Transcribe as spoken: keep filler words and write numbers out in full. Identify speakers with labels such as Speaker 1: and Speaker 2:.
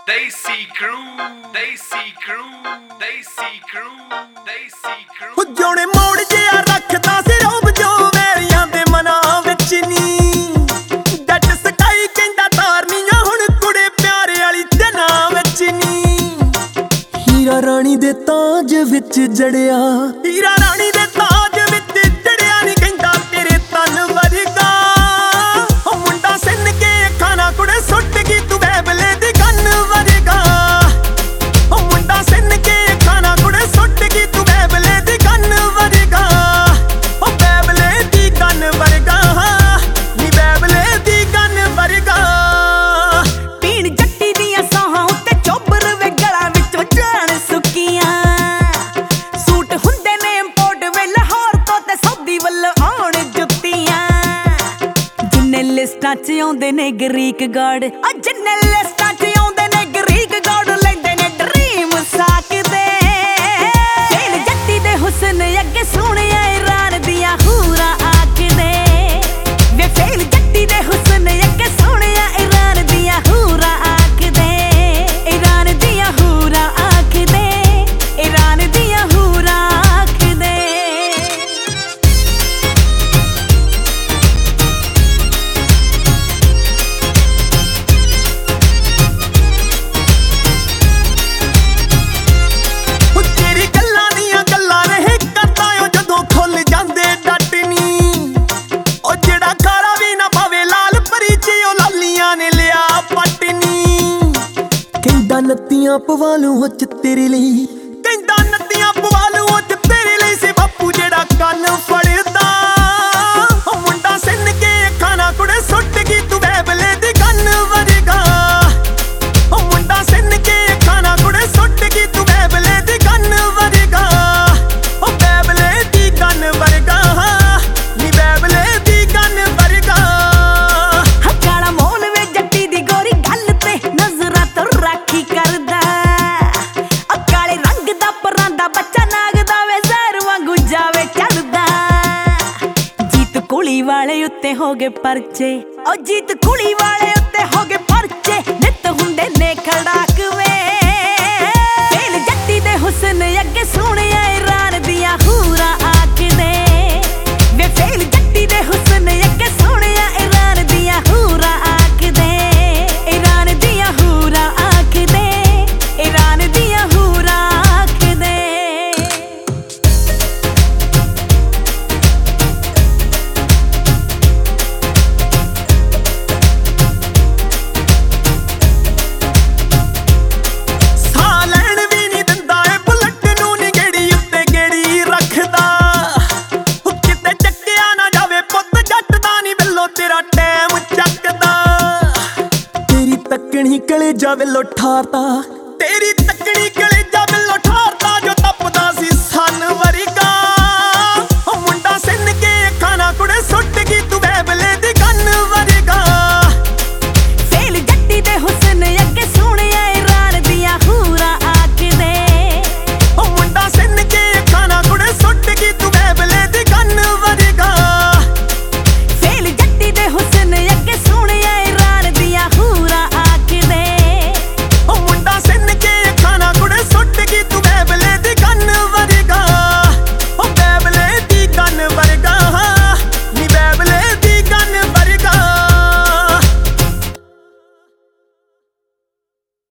Speaker 1: Desi crew, Desi crew, Desi crew, Desi crew।
Speaker 2: ਹੁਜੋਣੇ ਮੋੜ ਜਿਆ ਰੱਖਦਾ ਸੀ ਰੋਬ ਜੋ ਵੈਰੀਆਂ ਦੇ ਮਨਾਂ ਵਿੱਚ ਨੀ। ਜੱਟ ਸਕਾਈ ਕਹਿੰਦਾ ਤਾਰਨੀਆਂ ਹੁਣ ਕੁੜੇ ਪਿਆਰੇ ਵਾਲੀ ਜਨਾਂ ਵਿੱਚ ਨੀ। ਹੀਰਾ ਰਾਣੀ ਦੇ ਤਾਜ ਵਿੱਚ ਜੜਿਆ, ਹੀਰਾ ਰਾਣੀ ਦੇ ਤਾਜ ਵਿੱਚ ਜੜਿਆ ਨੀ ਕਹਿੰਦਾ ਤੇਰੇ ਤਨ ਵਰਗਾ। ਉਹ ਮੁੰਡਾ ਸਿੰਨ ਕੇ ਖਾਣਾ ਕੁੜੇ ਸੁੱਟ ਗਈ ਤੂੰ ਬੈਬਲੇ ਦੀ ਗੰਨ ਵਰਗਾ। ਉਹ ਮੁੰਡਾ ਸਿੰਨ ਕੇ ਖਾਣਾ ਕੁੜੇ ਸੁੱਟ ਗਈ ਤੂੰ ਬੈਬਲੇ ਦੀ ਗੰਨ ਵਰਗਾ। ਉਹ ਬੈਬਲੇ ਦੀ ਗੰਨ ਵਰਗਾ, ਨੀ ਬੈਬਲੇ ਦੀ ਗੰਨ ਵਰਗਾ।
Speaker 3: ਪੀਣ ਜੱਟੀ ਦੀਆਂ ਸਾਹਾਂ ਉੱਤੇ ਚੋਬਰ ਵੇ ਗਲਾਂ ਵਿੱਚੋਂ ਜਾਣ ਸੁੱਕੀਆਂ। ਸੂਟ ਹੁੰਦੇ ਨੇ ਇੰਪੋਰਟ ਵੇ ਲਾਹੌਰ ਤੋਂ ਤੇ ਸੌਦੀ ਵੱਲ ਆਉਣ ਜੁੱਤੀਆਂ। ਜਿੰਨੇ ਲਿਸਟਾਂ 'ਚ ਆਉਂਦੇ ਨੇ ਗਰੀਕ ਗਾਰਡ, ਆ ਜਿੰਨੇ ਲਿਸਟਾਂ 'ਚ ਆਉਂਦੇ ਨੇ ਗਰੀਕ ਗਾਰਡ ਲੈਂਦੇ ਨੇ ਡਰੀਮ ਸਾਕਦੇ। ਫੇਲ ਜੱਟੀ ਦੇ ਹੁਸਨ ਅੱਗੇ ਸੋਹਣਿਆ ਇਰਾਨ ਦੀਆਂ ਹੂਰਾਂ ਆਖਦੇ। ਵੇ ਫੇਲ ਜੱਟੀ ਦੇ ਹੁਸਨ ਅੱਗੇ ਸੋਹਣਿਆ ਇਰਾਨ ਦੀਆਂ ਹੂਰਾਂ ਆਖਦੇ। ਇਰਾਨ ਦੀਆਂ ਹੂਰਾਂ ਆਖਦੇ, ਇਰਾਨ ਦੀਆਂ ਹੂਰਾਂ ਆਖਦੇ।
Speaker 2: ਉਹ ਤੇਰੀ ਗੱਲਾਂ ਦੀਆਂ ਗੱਲਾਂ ਰਹੇ ਕਰਦਾ ਓ ਜਦੋਂ ਖੁੱਲ ਜਾਂਦੇ ਡੱਟ ਨੀ। ਉਹ ਜਿਹੜਾ ਖਾਰਾ ਵੀ ਨਾ ਪਾਵੇ ਲਾਲ ਪਰੀ 'ਚ ਉਹ ਲਾਲੀਆਂ ਨੇ ਲਿਆ ਪੱਟ ਨੀ। ਕਹਿੰਦਾ ਨੱਤੀਆਂ ਪਵਾ ਲੂੰ ਉਹ 'ਚ ਤੇਰੇ ਲਈ, ਕਹਿੰਦਾ ਨੱਤੀਆਂ ਪਵਾ ਲੂੰ ਉਹ 'ਚ ਤੇਰੇ ਲਈ ਸੀ ਬਾਪੂ ਜਿਹੜਾ ਕੰਨ ਫੜਦਾ। ਉਹ ਮੁੰਡਾ ਸਿੰਨ ਕੇ ਖਾਣਾ ਕੁੜੇ ਸੁੱਟ ਗਈ ਤੂੰ ਬੈਬਲੇ ਦੀ ਗੰਨ ਵਰਗਾ। ਉਹ ਮੁੰਡਾ ਸਿੰਨ ਕੇ ਖਾਣਾ ਕੁੜੇ ਸੁੱਟ ਗਈ ਤੂੰ ਬੈਬਲੇ ਦੀ ਗੰਨ ਵਰਗਾ। ਉਹ ਬੈਬਲੇ ਦੀ ਗੰਨ ਵਰਗਾ, ਨੀ ਬੈਬਲੇ ਦੀ ਗੰਨ ਵਰਗਾ।
Speaker 3: ਕਾਲਾ ਮੋਲ ਵੇ ਜੱਟੀ ਦੀ ਗੋਰੀ ਗੱਲ ਤੇ ਨਜ਼ਰਾਂ ਤੋਂ ਰਾਖੀ ਕਰਦਾ। ਆ ਕਾਲੇ ਰੰਗ ਦਾ ਪਰਾਂਦਾ ਬੱਚਾ ਨਾਗਦਾ ਵੇ ਜ਼ਹਿਰ ਵਾਂਗੂ ਜਾਵੇ ਚੜਦਾ। ਜੀਤ ਕੁਲੀ ਵਾਲੇ ਉੱਤੇ ਹੋ ਗਏ ਪਰਚੇ, ਓ ਜੀਤ ਕੁਲੀ ਵਾਲੇ ਉੱਤੇ ਹੋ ਗਏ ਪਰਚੇ। ਨਿੱਤ ਹੁੰਦੇ ਨੇ ਖੜਾਕ ਵੇ ਫੇਲ ਜੱਟੀ ਦੇ ਹੁਸਨ ਅੱਗੇ ਸੋਹਣਿਆ ਇਰਾਨ ਦੀਆਂ ਹੂਰਾਂ ਆਖਦੇ। ਵੇ ਫੇਲ ਜੱਟੀ ਦੇ ਹੁਸਨ ਅੱਗੇ ਸੋਹਣਿਆ ਇਰਾਨ ਦੀਆਂ ਹੂਰਾਂ ਆਖਦੇ। ਇਰਾਨ ਦੀਆਂ ਹੂਰਾਂ ਆਖਦੇ, ਇਰਾਨ ਦੀਆਂ ਹੂਰਾਂ ਆਖਦੇ।
Speaker 2: ਸਾਹ ਲੈਣ ਵੀ ਨੀ ਦਿੰਦਾ ਏ ਬੁਲਟ ਨੂੰ ਨੀ ਗੇੜੀ ਉੱਤੇ ਗੇੜੀ ਰੱਖਦਾ। ਉਹ ਕਿਤੇ ਚੱਕਿਆ ਨਾ ਜਾਵੇ ਪੁੱਤ ਜੱਟ ਦਾ ਨੀ ਬਿੱਲੋ ਤੇਰਾ ਟਾਈਮ ਚੱਕਦਾ। ਤੇਰੀ ਤੱਕਣੀ ਕਲੇਜਾ ਵੇਲੋ ਠਾਰਦਾ, ਤੇਰੀ